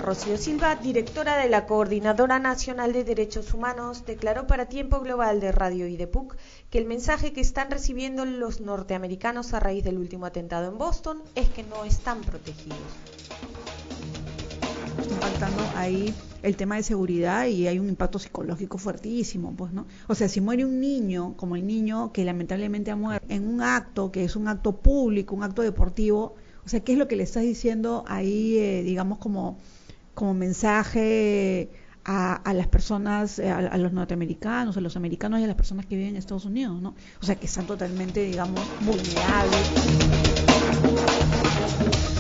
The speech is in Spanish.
Rocío Silva, directora de la Coordinadora Nacional de Derechos Humanos, declaró para Tiempo Global de Radio y de PUC que el mensaje que están recibiendo los norteamericanos a raíz del último atentado en Boston es que no están protegidos. Impactando ahí el tema de seguridad y hay un impacto psicológico fuertísimo, pues, ¿no? O sea, si muere un niño, como el niño que lamentablemente ha muerto en un acto que es un acto público, un acto deportivo, o sea, ¿qué es lo que le estás diciendo ahí, digamos, como mensaje a las personas, a los norteamericanos, a los americanos y a las personas que viven en Estados Unidos, ¿no? O sea, que están totalmente, digamos, vulnerables.